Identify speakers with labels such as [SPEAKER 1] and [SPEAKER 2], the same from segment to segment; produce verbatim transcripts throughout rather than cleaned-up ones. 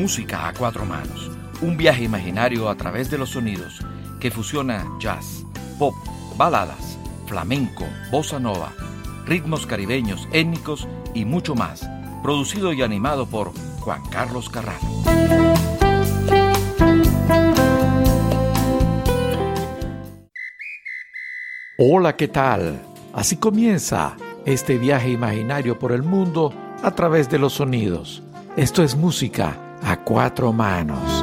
[SPEAKER 1] Música a cuatro manos, un viaje imaginario a través de los sonidos que fusiona jazz, pop, baladas, flamenco, bossa nova, ritmos caribeños, étnicos y mucho más, producido y animado por Juan Carlos Carrano.
[SPEAKER 2] Hola, ¿qué tal? Así comienza este viaje imaginario por el mundo a través de los sonidos. Esto es música a cuatro manos.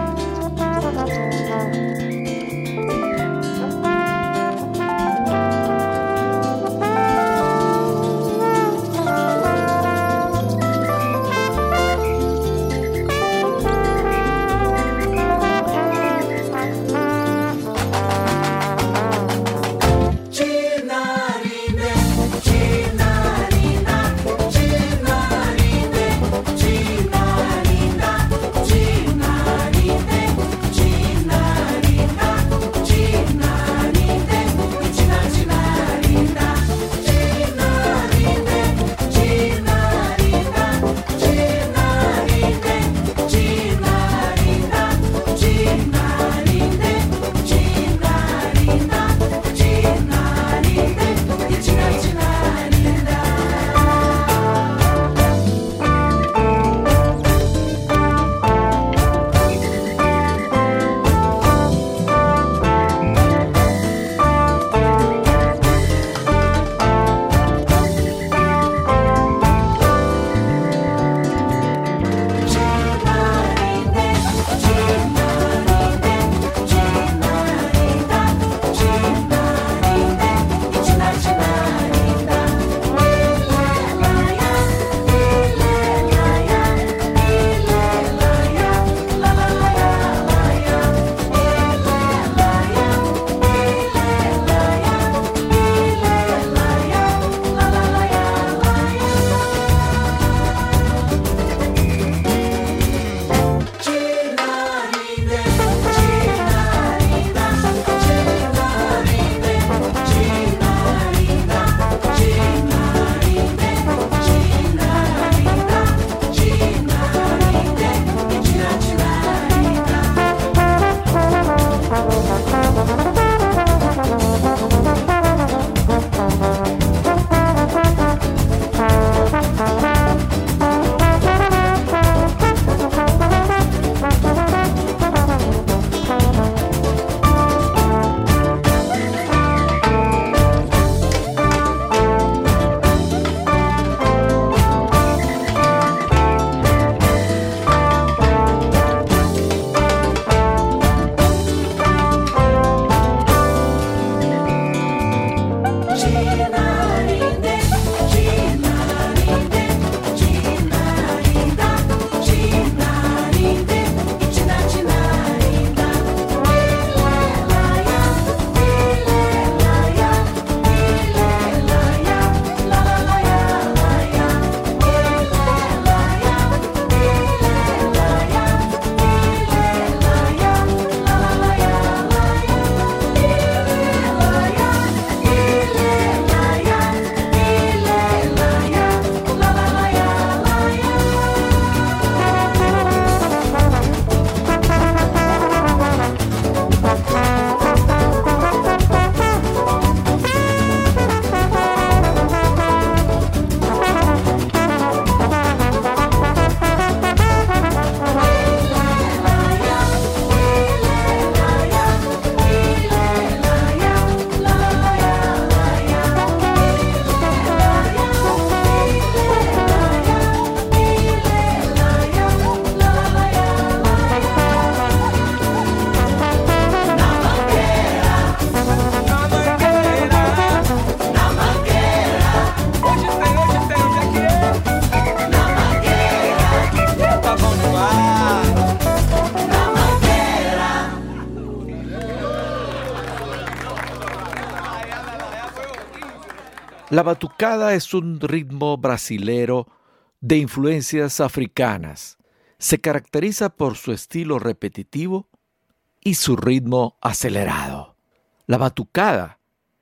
[SPEAKER 2] La batucada es un ritmo brasilero de influencias africanas. Se caracteriza por su estilo repetitivo y su ritmo acelerado. La batucada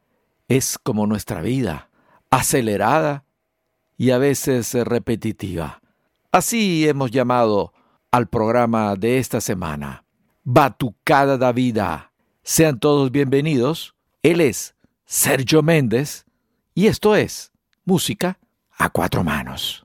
[SPEAKER 2] es como nuestra vida, acelerada y a veces repetitiva. Así hemos llamado al programa de esta semana, Batucada da Vida. Sean todos bienvenidos. Él es Sergio Méndez y esto es Música a Cuatro Manos.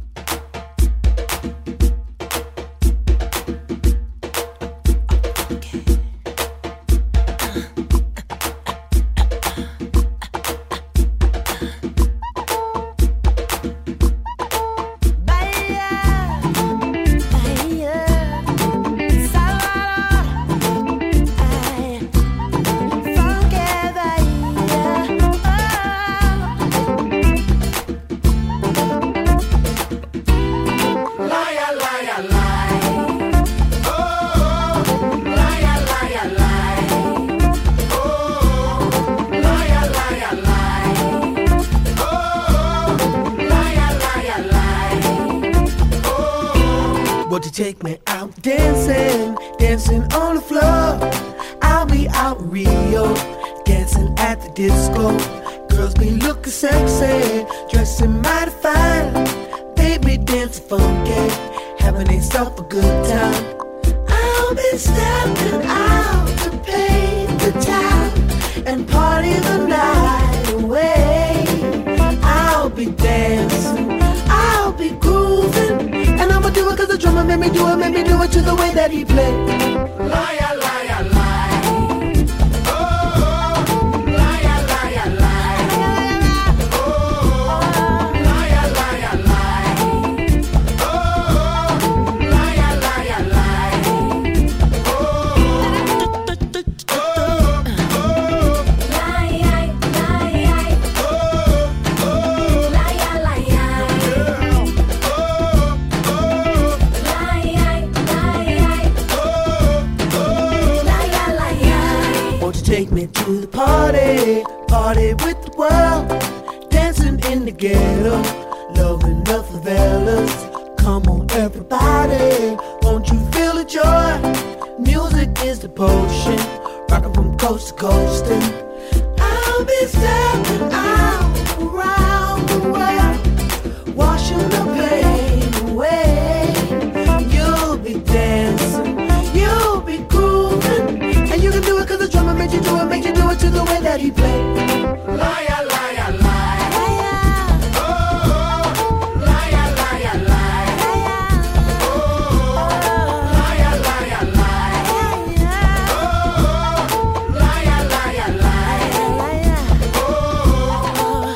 [SPEAKER 3] Won't you take me out dancing, dancing on the floor? I'll be out in Rio, dancing at the disco. Girls be looking sexy, dressing mighty fine. They be dancing funky, having themselves a good time. I'll be stepping out to pay the time and party the night away. I'll be dancing, I'll be grooving, and I'ma do it cause the drummer made me do it, made me do it to the way that he played. Liar, liar, liar. Oh, liar, liar, liar. Oh, liar, liar, liar. Oh, liar, liar, liar. Oh, take me to the party, party with the world, dancing in the ghetto, loving the favelas. Come on everybody, won't you feel the joy? Music is the potion, rocking from coast to coast. And I'll be stepping out around the world, washing the pain away. You'll be dancing, you'll be grooving, and you can do it cause the drummer made you do it, made you do it to the way that he played. Liar, liar, liar. Oh, liar, liar, liar. Oh, liar, liar, liar. Oh, liar, liar, liar. Oh,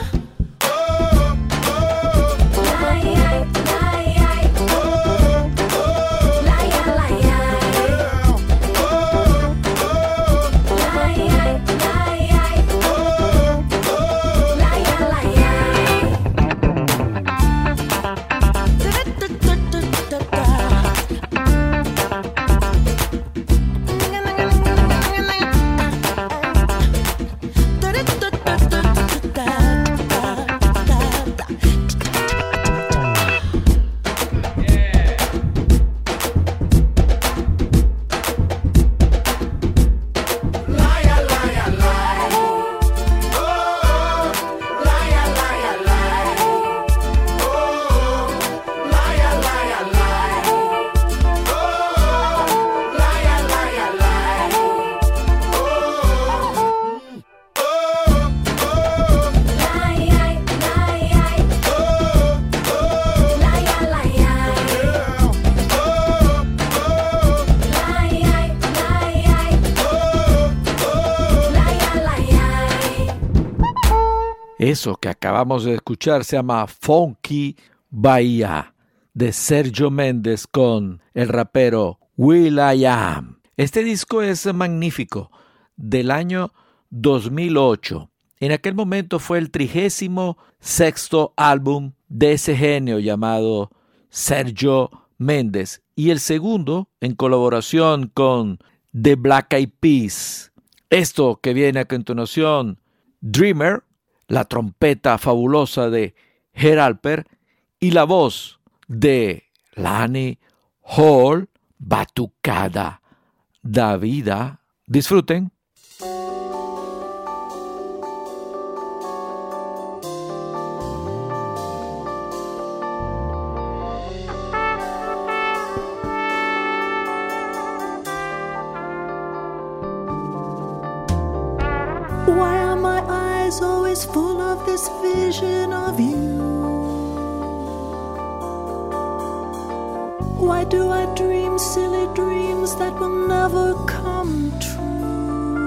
[SPEAKER 2] Eso que acabamos de escuchar se llama Funky Bahía, de Sergio Méndez con el rapero will.i.am. Este disco es magnífico, del año dos mil ocho. En aquel momento fue el trigésimo sexto álbum de ese genio llamado Sergio Méndez y el segundo en colaboración con The Black Eyed Peas. Esto que viene a continuación, Dreamer, la trompeta fabulosa de Herb Alpert y la voz de Lani Hall, Batucada da Vida. Disfruten.
[SPEAKER 3] Why are my eyes always full of this vision of you? Why do I dream silly dreams that will never come true?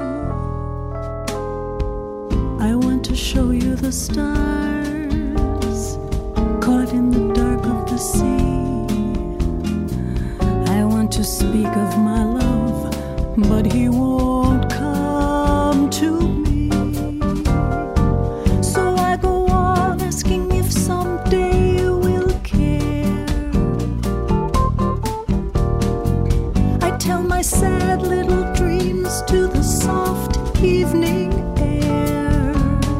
[SPEAKER 3] I want to show you the stars caught in the dark of the sea. I want to speak of my love, but he won't come to me. So I go on asking if someday you will care. I tell my sad little dreams to the soft evening air.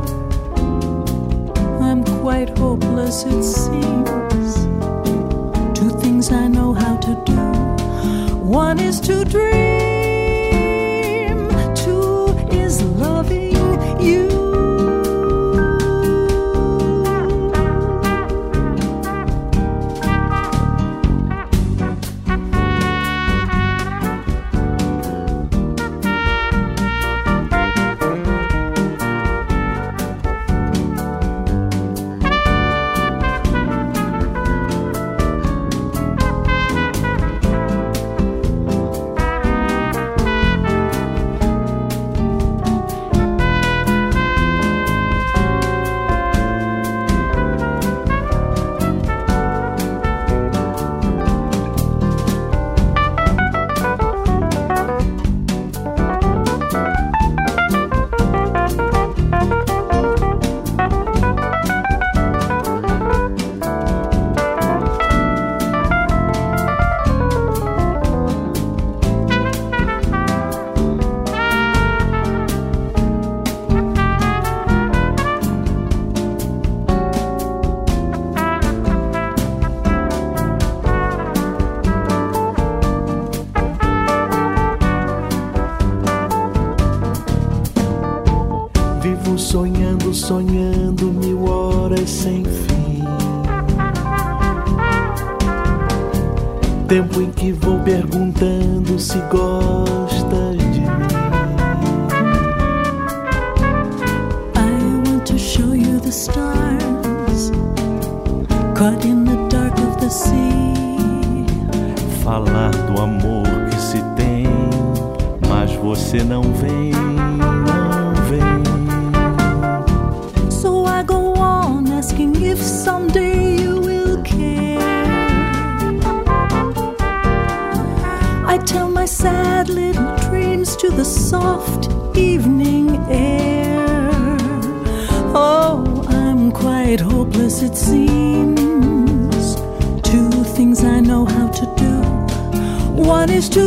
[SPEAKER 3] I'm quite hopeless, it seems. Two things I know how to do. One is to dream, two is loving you. Sonhando, sonhando mil horas sem fim. Tempo em que vou perguntando se gosta de mim. I want to show you the stars caught in the dark of the sea. Falar do amor que se tem, mas você não vem, não vem. Asking if someday you will care. I tell my sad little dreams to the soft evening air. Oh, I'm quite hopeless, it seems. Two things I know how to do. One is to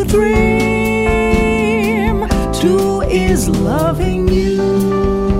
[SPEAKER 3] dream, two is loving you.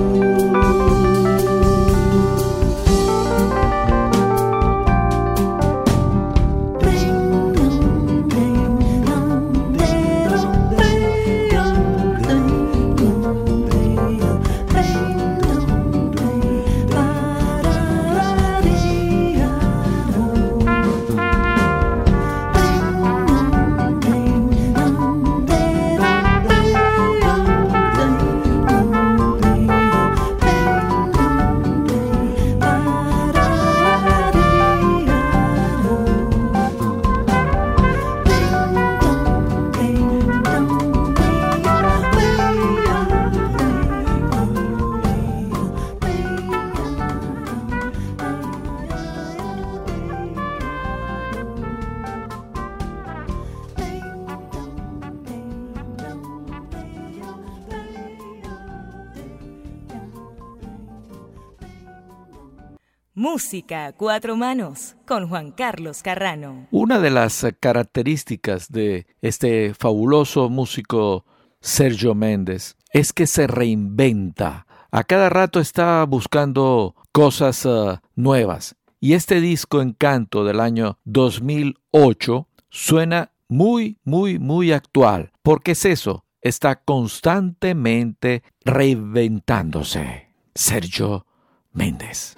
[SPEAKER 4] Música a cuatro manos con Juan Carlos Carrano.
[SPEAKER 2] Una de las características de este fabuloso músico Sergio Méndez es que se reinventa. A cada rato está buscando cosas uh, nuevas. Y este disco Encanto del año dos mil ocho suena muy, muy, muy actual. ¿Por qué es eso? Está constantemente reinventándose. Sergio Méndez.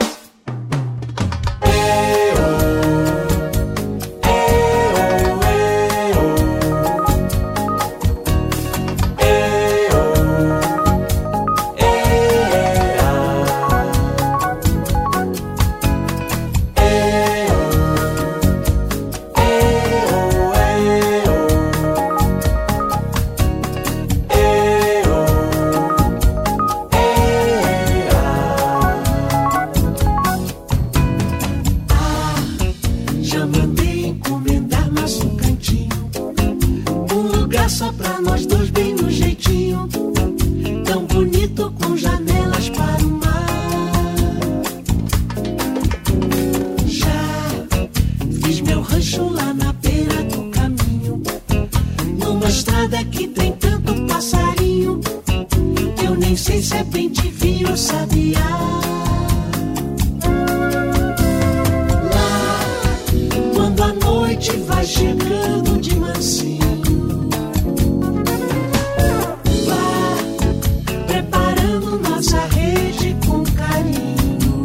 [SPEAKER 3] nem sei se é bem divino ou sabiá. Lá, quando a noite vai chegando de mansinho, vá preparando nossa rede com carinho.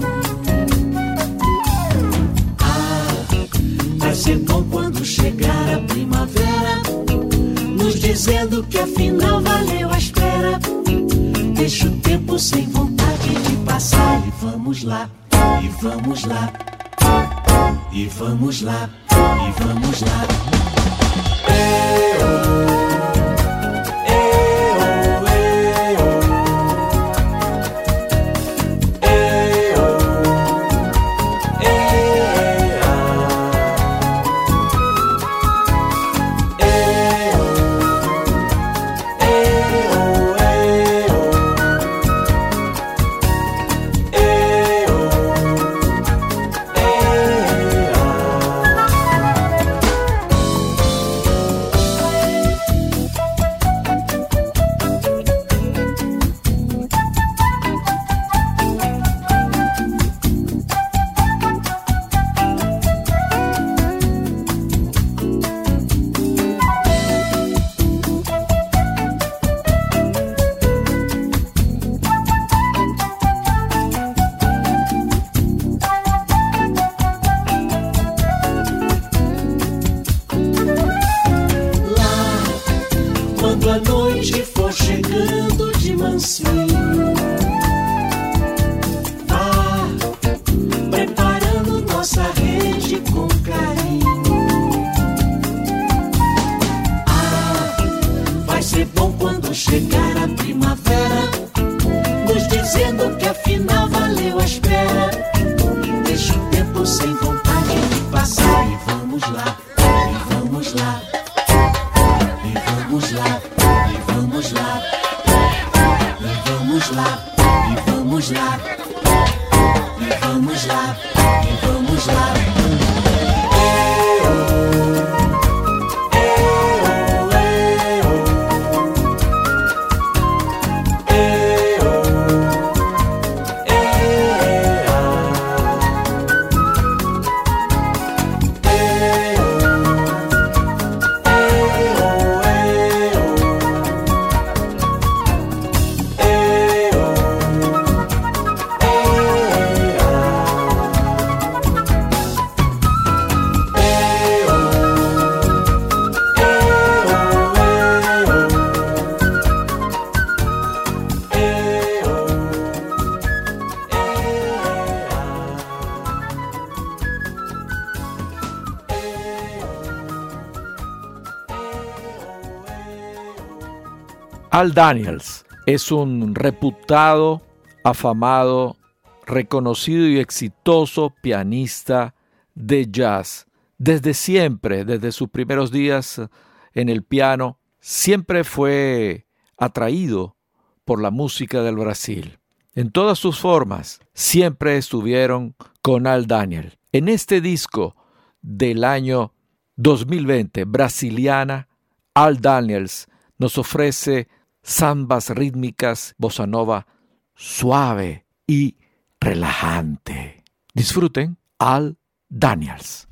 [SPEAKER 3] Ah, vai ser bom quando chegar a primavera, nos dizendo que afinal valeu a espera. Deixa o tempo sem vontade de passar. E vamos lá, e vamos lá, e vamos lá, e vamos lá. Eu...
[SPEAKER 2] Al Daniels es un reputado, afamado, reconocido y exitoso pianista de jazz. Desde siempre, desde sus primeros días en el piano, siempre fue atraído por la música del Brasil. En todas sus formas, siempre estuvieron con Al Daniels. En este disco del año dos mil veinte, Brasiliana, Al Daniels nos ofrece zambas rítmicas, bossa nova suave y relajante. Disfruten Al Daniels.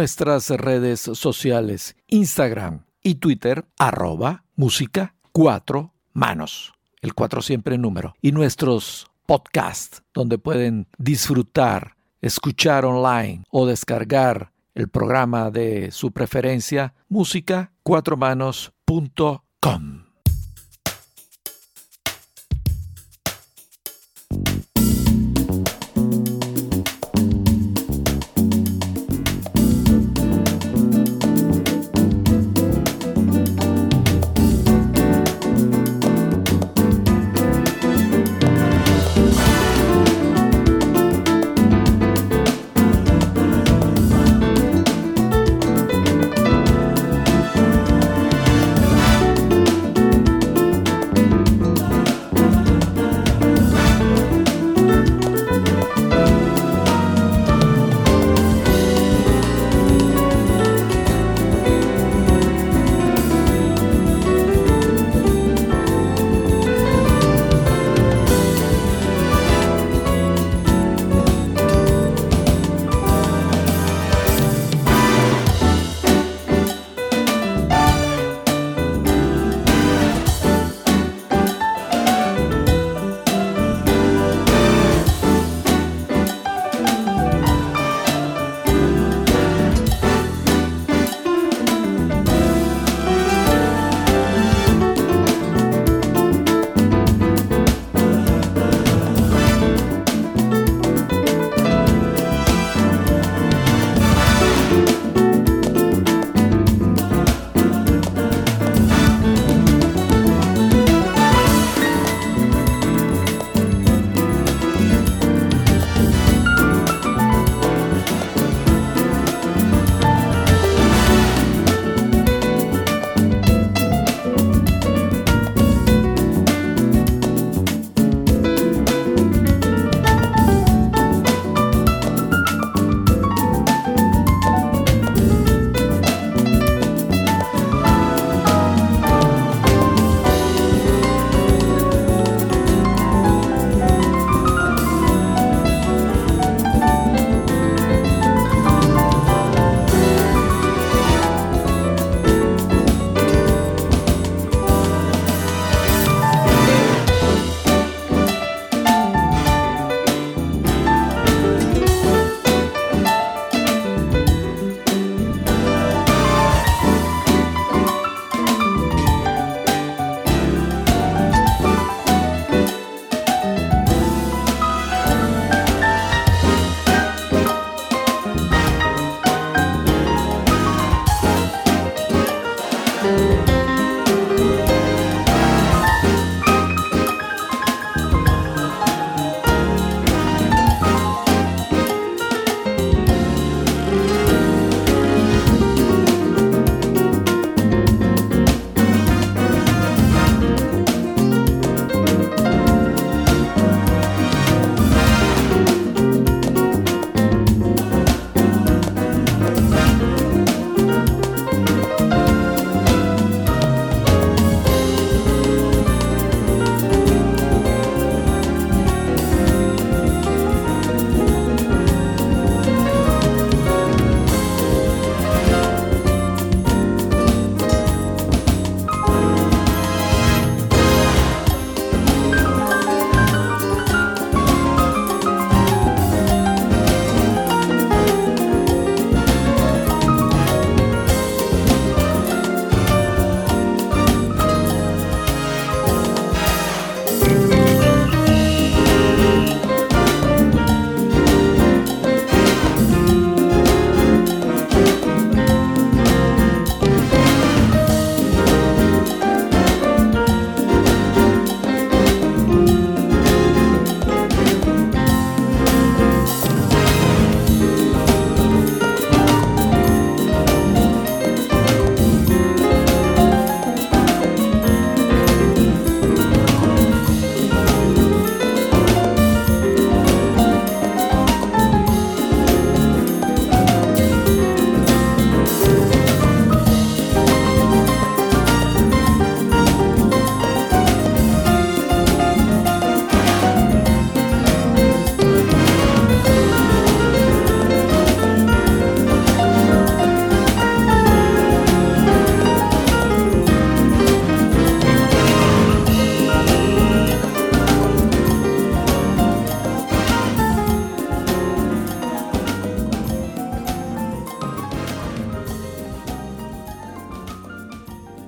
[SPEAKER 2] nuestras redes sociales, Instagram y Twitter, arroba música cuatro manos, el cuatro siempre en número, y nuestros podcasts, donde pueden disfrutar, escuchar online o descargar el programa de su preferencia, música cuatro manos punto com.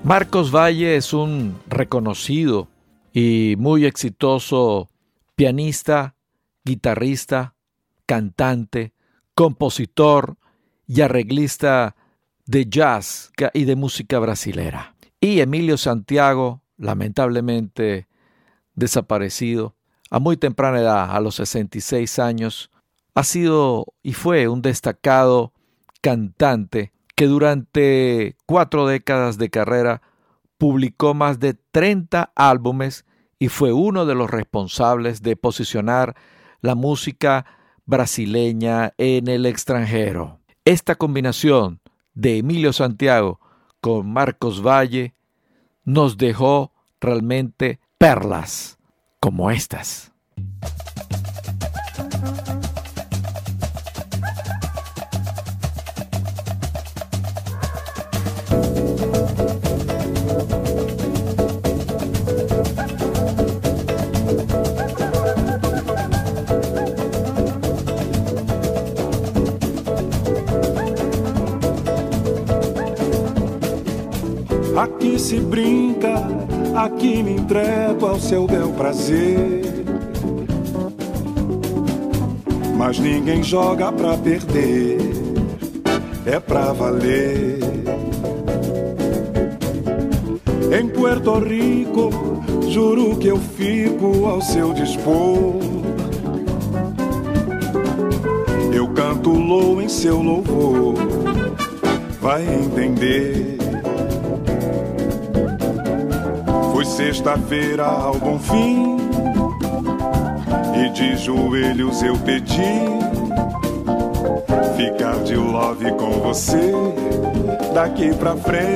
[SPEAKER 2] Marcos Valle es un reconocido y muy exitoso pianista, guitarrista, cantante, compositor y arreglista de jazz y de música brasilera. Y Emilio Santiago, lamentablemente desaparecido a muy temprana edad, a los sesenta y seis años, ha sido y fue un destacado cantante que durante cuatro décadas de carrera publicó más de treinta álbumes y fue uno de los responsables de posicionar la música brasileña en el extranjero. Esta combinación de Emilio Santiago con Marcos Valle nos dejó realmente perlas como estas.
[SPEAKER 5] Aqui se brinca, aqui me entrego ao seu bel prazer. Mas ninguém joga pra perder, é pra valer. Em Puerto Rico, juro que eu fico ao seu dispor. Eu canto louvor em seu louvor, vai entender. Foi sexta-feira ao Bonfim e de joelhos eu pedi ficar de love com você daqui pra frente.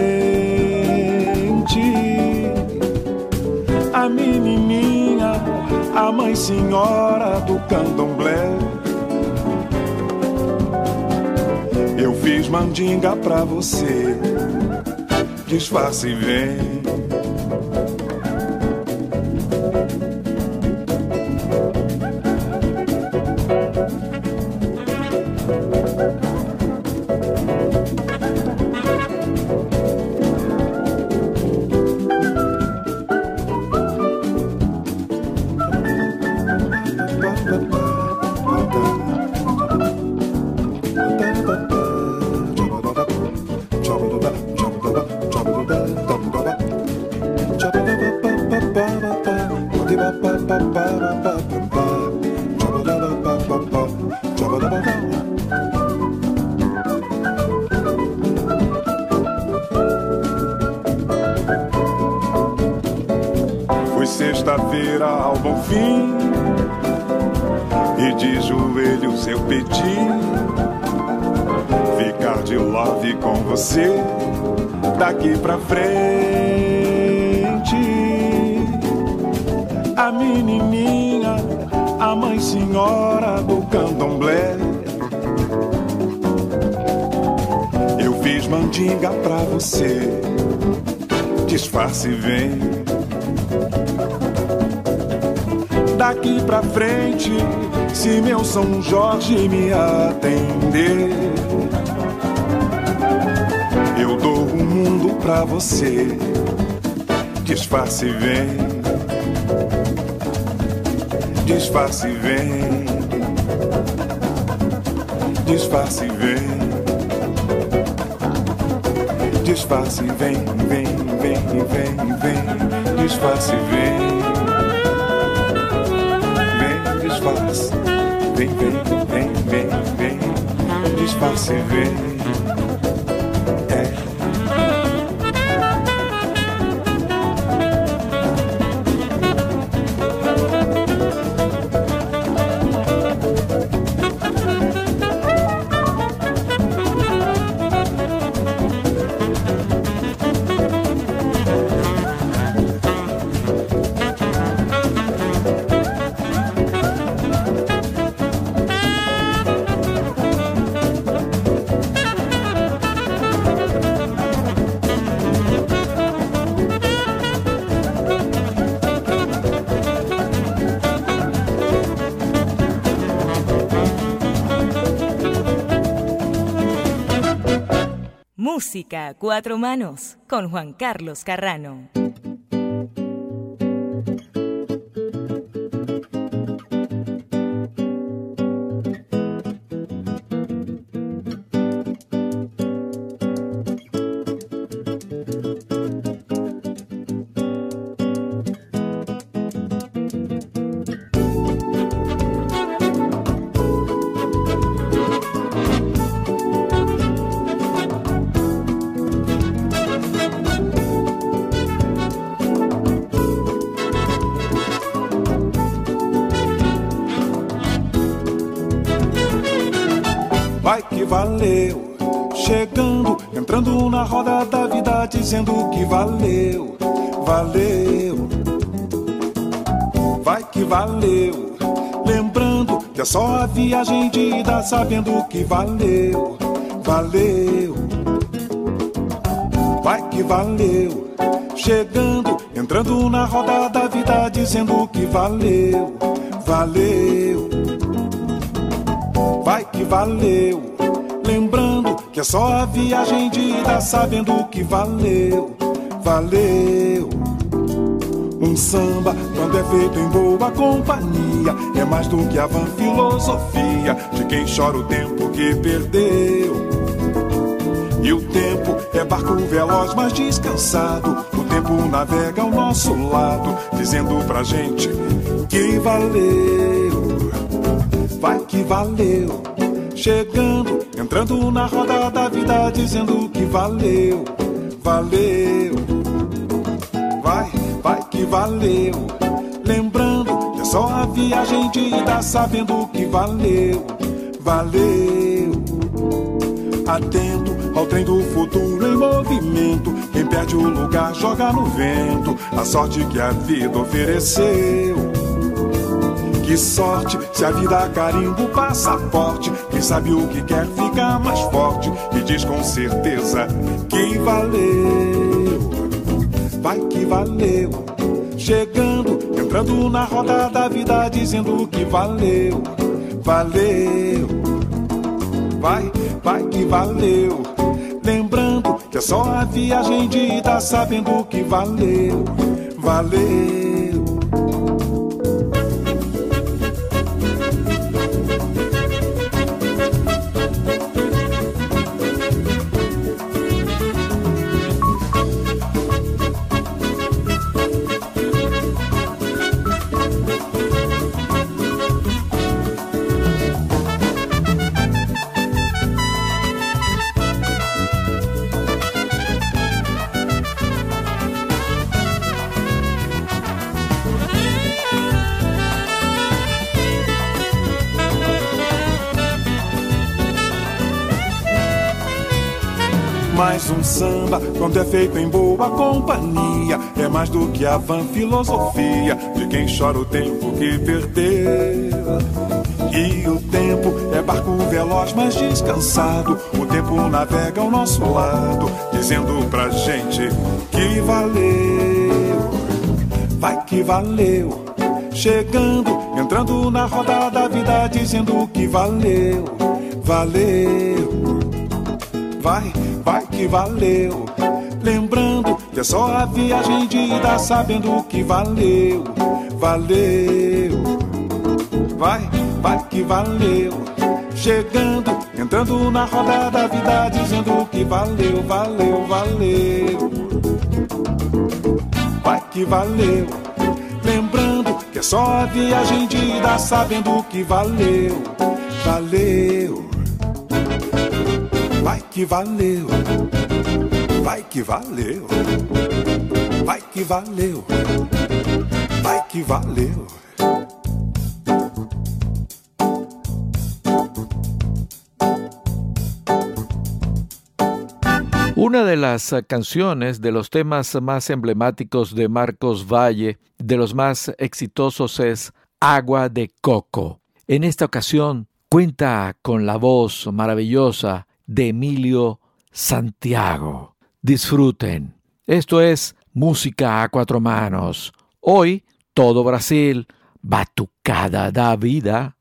[SPEAKER 5] A menininha, a mãe senhora do candomblé, eu fiz mandinga pra você, disfarce e vem. Foi sexta-feira ao Bonfim e de joelhos eu pedi ficar de love com você daqui pra frente. A menininha, a mãe senhora do candomblé, eu fiz mandinga pra você, disfarce e vem. Daqui pra frente, se meu São Jorge me atender, eu dou o mundo pra você, disfarce e vem. Disfarce e vem, disfarce e vem, disfarce e vem, vem, vem, vem, vem, disfarce e vem, vem, disfarce, vem, vem, vem, vem, vem, disfarce e vem, é.
[SPEAKER 4] Música a cuatro manos con Juan Carlos Carrano.
[SPEAKER 5] Vai que valeu, chegando, entrando na roda da vida, dizendo que valeu, valeu. Vai que valeu, lembrando que é só a viagem de ida, sabendo que valeu, valeu. Vai que valeu, chegando, entrando na roda da vida, dizendo que valeu, valeu. Vai que valeu, lembrando que é só a viagem de ida, sabendo que valeu, valeu. Um samba, quando é feito em boa companhia, é mais do que a vã filosofia de quem chora o tempo que perdeu. E o tempo é barco veloz, mas descansado. O tempo navega ao nosso lado, dizendo pra gente que valeu. Vai que valeu, chegando, entrando na roda da vida, dizendo que valeu, valeu. Vai, vai que valeu, lembrando que é só a viagem de ida, sabendo que valeu, valeu. Atento ao trem do futuro em movimento, quem perde o lugar joga no vento a sorte que a vida ofereceu. Que sorte, se a vida carimba o passaporte, quem sabe o que quer ficar mais forte e diz com certeza que valeu. Vai que valeu, chegando, entrando na roda da vida, dizendo que valeu, valeu. Vai, vai que valeu, lembrando que é só a viagem de ida, sabendo que valeu, valeu. Mais um samba, quando é feito em boa companhia, é mais do que a vã filosofia de quem chora o tempo que perdeu. E o tempo é barco veloz, mas descansado. O tempo navega ao nosso lado, dizendo pra gente que valeu. Vai que valeu, chegando, entrando na roda da vida, dizendo que valeu, valeu. Vai, vai que valeu, lembrando que é só a viagem de ida, sabendo que valeu, valeu. Vai, vai que valeu, chegando, entrando na roda da vida, dizendo que valeu, valeu, valeu. Vai que valeu, lembrando que é só a viagem de ida, sabendo que valeu, valeu. Vai que valeu, vai que valeu, vai que valeu, vai que valeu.
[SPEAKER 2] Una de las canciones, de los temas más emblemáticos de Marcos Valle, de los más exitosos, es Agua de Coco. En esta ocasión cuenta con la voz maravillosa de Emilio Santiago. Disfruten. Esto es Música a Cuatro Manos. Hoy, todo Brasil, Batucada da Vida.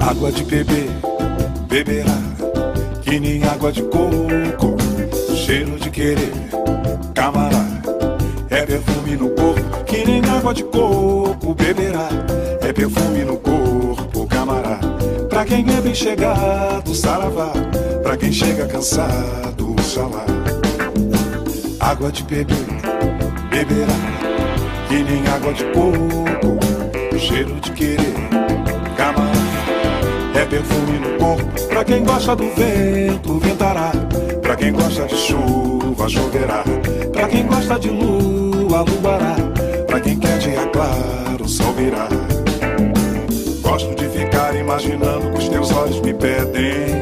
[SPEAKER 5] Água de beber, beberá, que nem água de coco. Cheiro de querer, camará, é perfume no corpo, que nem água de coco. Beberá, é perfume no corpo, camará. Pra quem é bem chegado, saravá. Pra quem chega cansado, xalá. Água de beber, beberá, que nem água de coco. Cheiro de querer, camará, é perfume no corpo. Pra quem gosta do vento, ventará. Pra quem gosta de chuva, choverá. Pra quem gosta de lua, luará. Pra quem quer dia claro, sol virá. Gosto de ficar imaginando que os teus olhos me pedem.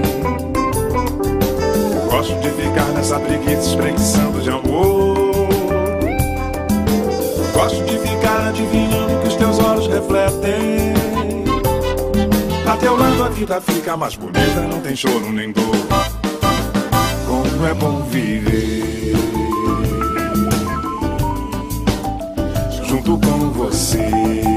[SPEAKER 5] Gosto de ficar nessa preguiça espreguiçando de amor. Gosto de ficar adivinhando que os teus olhos refletem. A teu lado a vida fica mais bonita, não tem choro nem dor. Como é bom viver junto com você.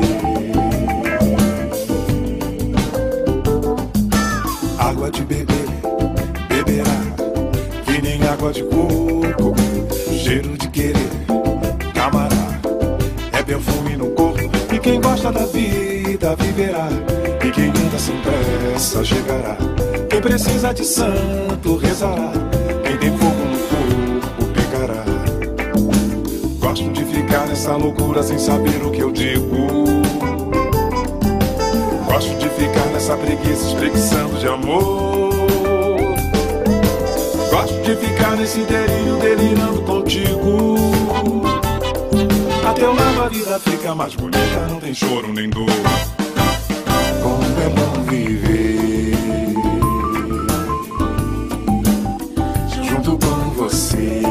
[SPEAKER 5] Água de beber, beberá, que nem água de coco. Cheiro de querer, camará, é perfume no corpo. E quem gosta da vida viverá. E quem anda sem pressa chegará. Quem precisa de santo rezará. Quem tem fogo no corpo pecará. Gosto de ficar nessa loucura sem saber o que eu digo. Gosto de ficar nessa preguiça espreguiçando de amor. Gosto de ficar nesse delírio delirando contigo. A teu lado a vida fica mais bonita, não tem choro nem dor. Como é bom viver junto com você.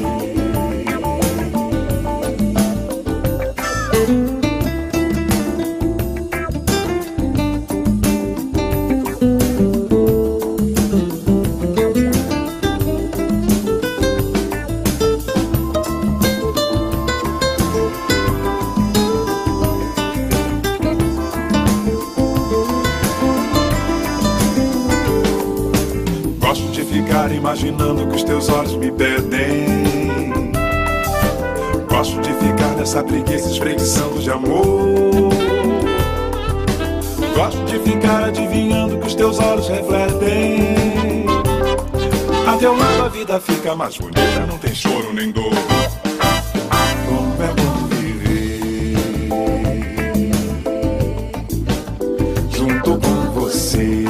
[SPEAKER 5] Imaginando que os teus olhos me pedem. Gosto de ficar nessa preguiça espreguiçando de amor. Gosto de ficar adivinhando que os teus olhos refletem. A teu lado a vida fica mais bonita, não tem choro nem dor. Como é bom viver junto com você.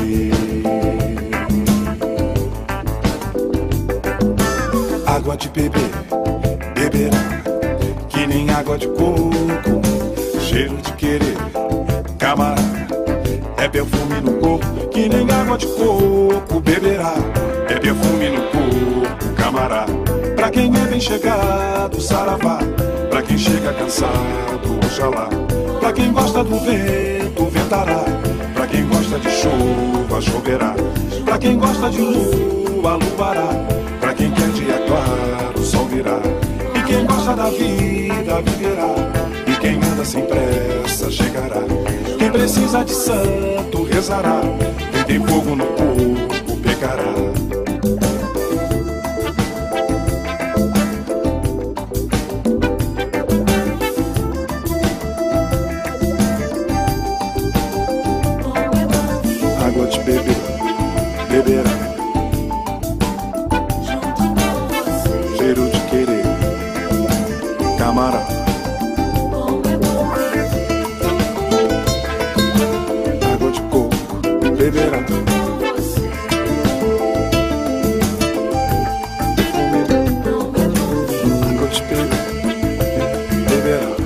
[SPEAKER 5] Água de beber, beberá, que nem água de coco. Cheiro de querer, camará, é perfume no corpo. Que nem água de coco, beberá, é perfume no corpo, camará. Pra quem é bem chegado, saravá. Pra quem chega cansado, oxalá. Pra quem gosta do vento, ventará. Pra quem gosta de chuva, choverá. Pra quem gosta de lua, luará. Pra quem quer dia claro, sol virá. E quem gosta da vida, viverá. E quem anda sem pressa, chegará. Quem precisa de santo, rezará. Quem tem fogo no corpo, pecará. Água de beber, beberá. Cheiro de querer, camará, água de coco, beberá. Água de beber, beberá.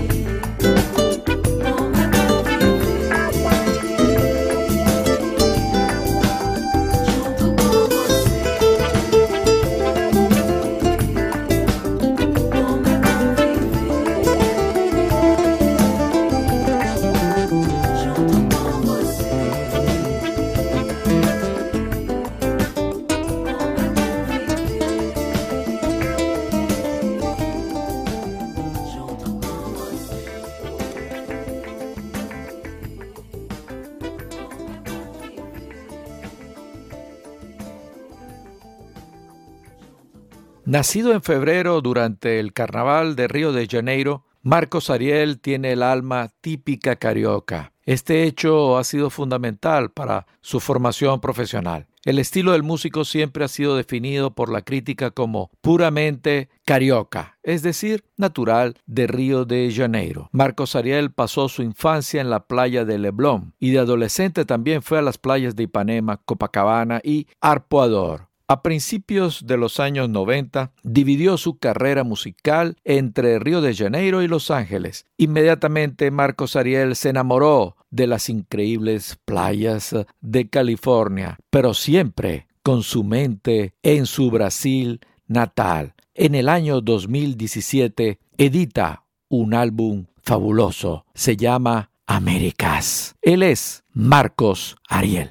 [SPEAKER 2] Nacido en febrero durante el Carnaval de Río de Janeiro, Marcos Ariel tiene el alma típica carioca. Este hecho ha sido fundamental para su formación profesional. El estilo del músico siempre ha sido definido por la crítica como puramente carioca, es decir, natural de Río de Janeiro. Marcos Ariel pasó su infancia en la playa de Leblon y de adolescente también fue a las playas de Ipanema, Copacabana y Arpoador. A principios de los años noventa, dividió su carrera musical entre Río de Janeiro y Los Ángeles. Inmediatamente, Marcos Ariel se enamoró de las increíbles playas de California, pero siempre con su mente en su Brasil natal. En el año dos mil diecisiete, edita un álbum fabuloso. Se llama Américas. Él es Marcos Ariel.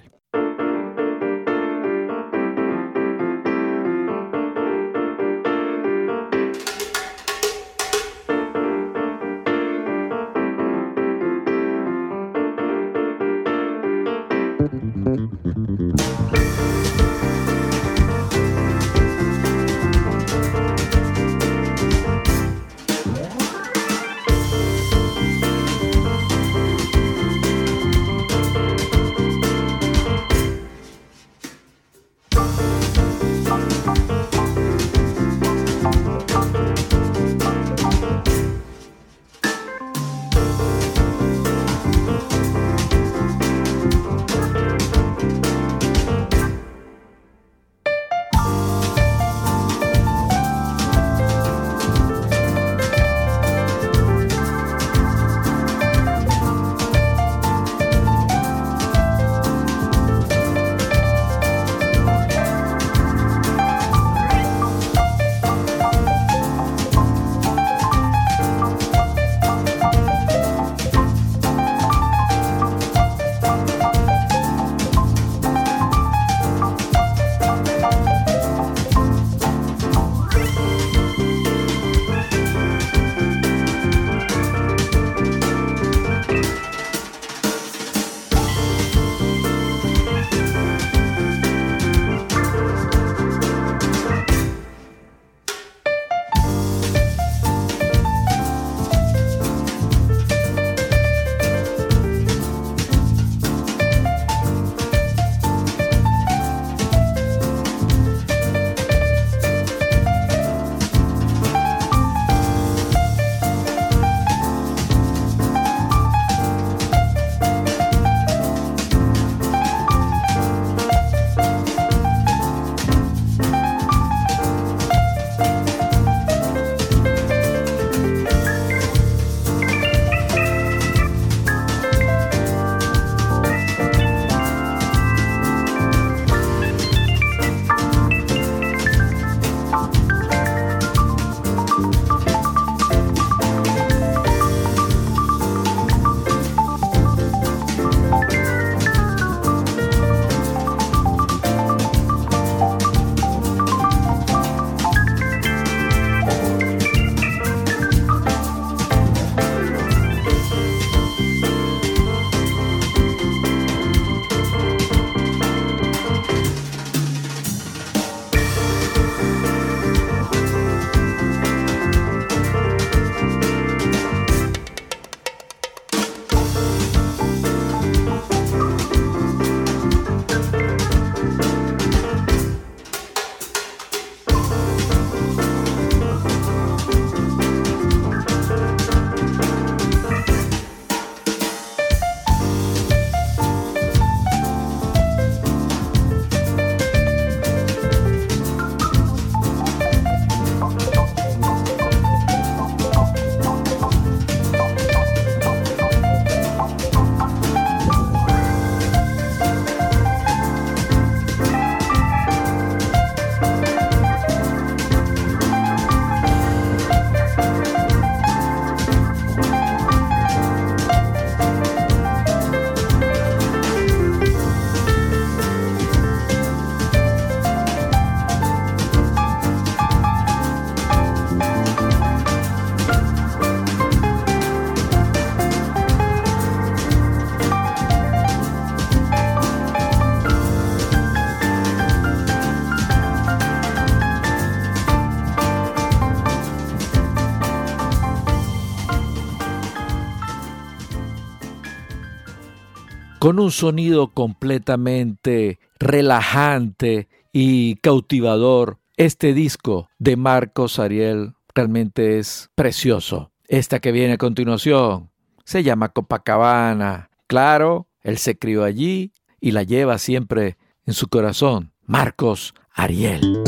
[SPEAKER 2] con un sonido completamente relajante y cautivador. Este disco de Marcos Ariel realmente es precioso. Esta que viene a continuación se llama Copacabana. Claro, él se crió allí y la lleva siempre en su corazón. Marcos Ariel.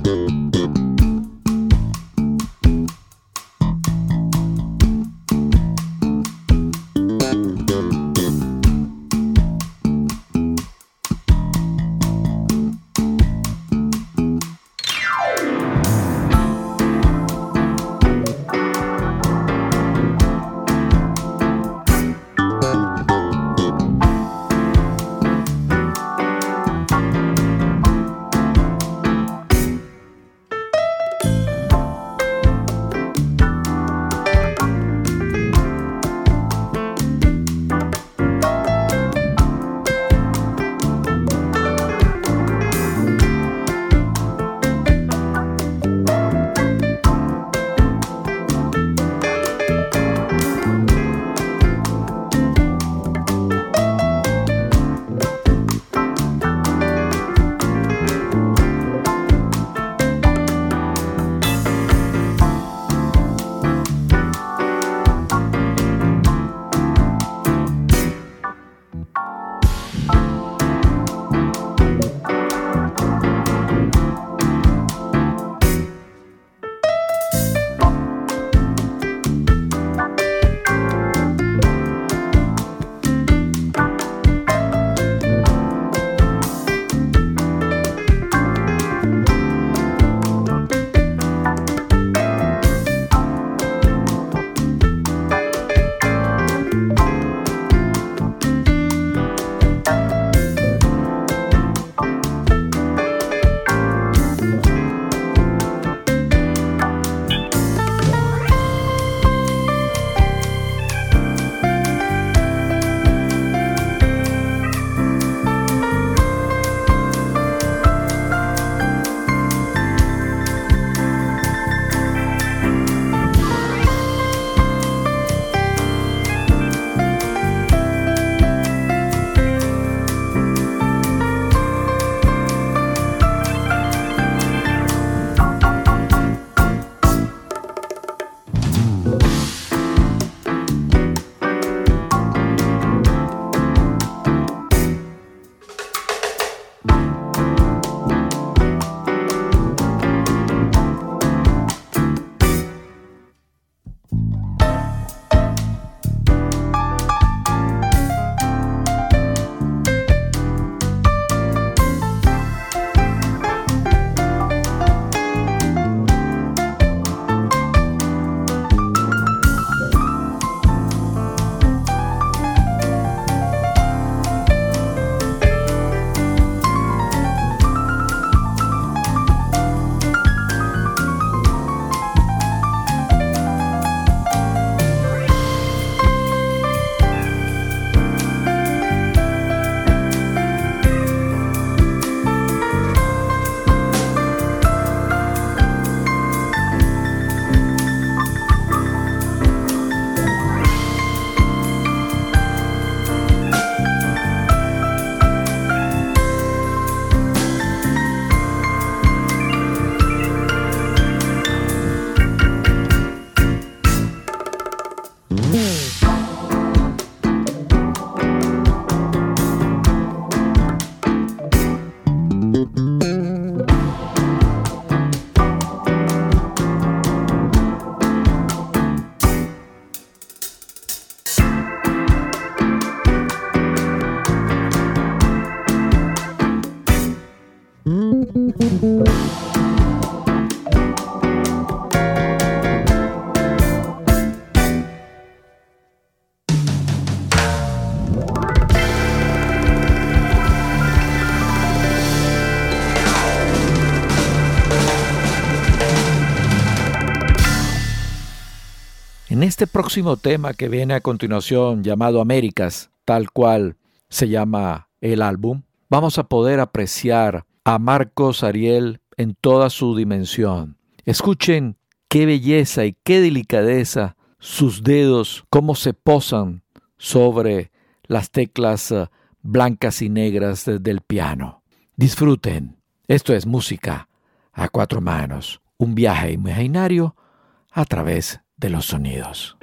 [SPEAKER 2] En este próximo tema que viene a continuación, llamado Américas, tal cual se llama el álbum, vamos a poder apreciar a Marcos Ariel en toda su dimensión. Escuchen qué belleza y qué delicadeza sus dedos, cómo se posan sobre las teclas blancas y negras del piano. Disfruten. Esto es música a cuatro manos, un viaje imaginario a través de los sonidos.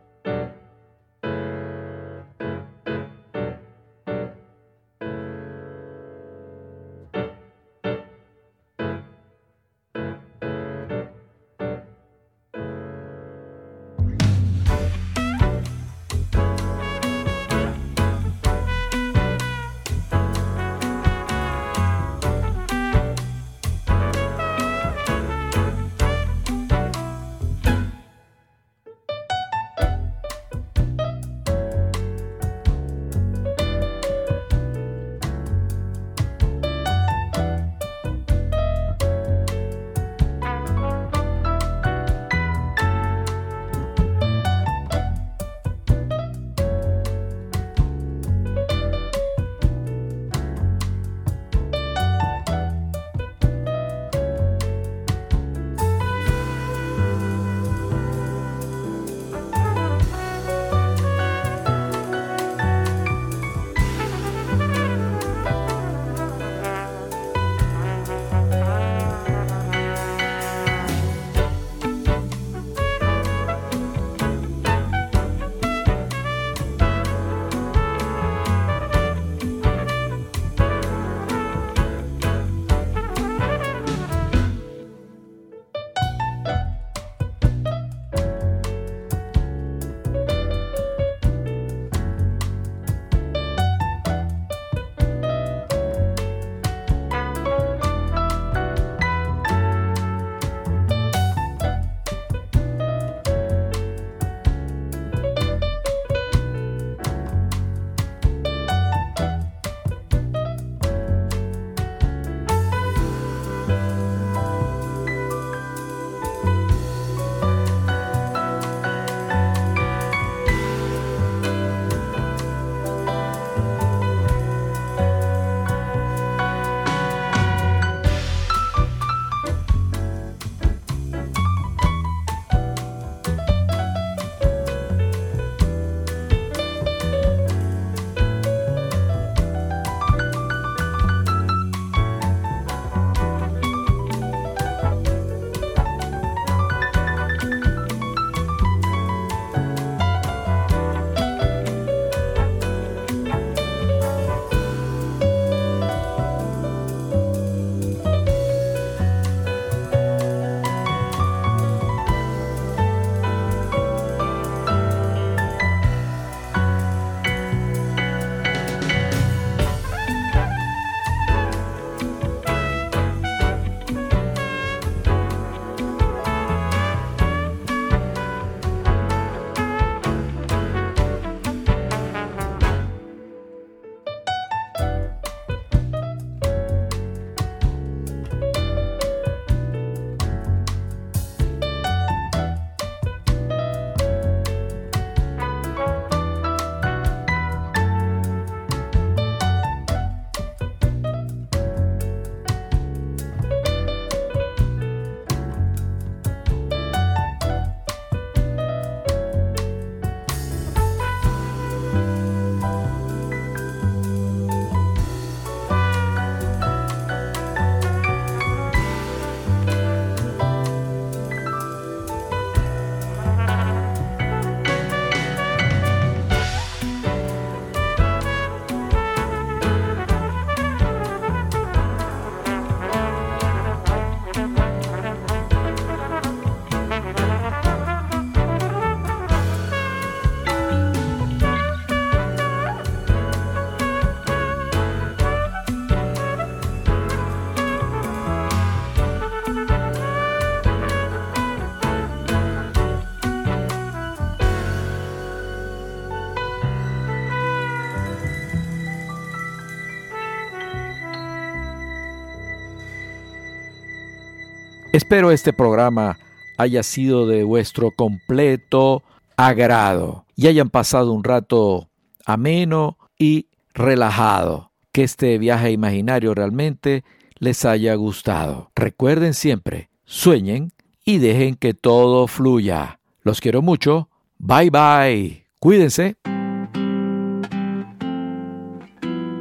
[SPEAKER 2] Espero este programa haya sido de vuestro completo agrado y hayan pasado un rato ameno y relajado. Que este viaje imaginario realmente les haya gustado. Recuerden siempre, sueñen y dejen que todo fluya. Los quiero mucho. Bye bye. Cuídense.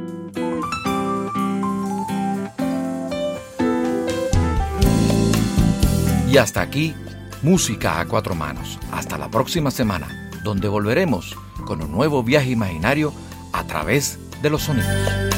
[SPEAKER 1] Y hasta aquí, Música a Cuatro Manos. Hasta la próxima semana, donde volveremos con un nuevo viaje imaginario a través de los sonidos.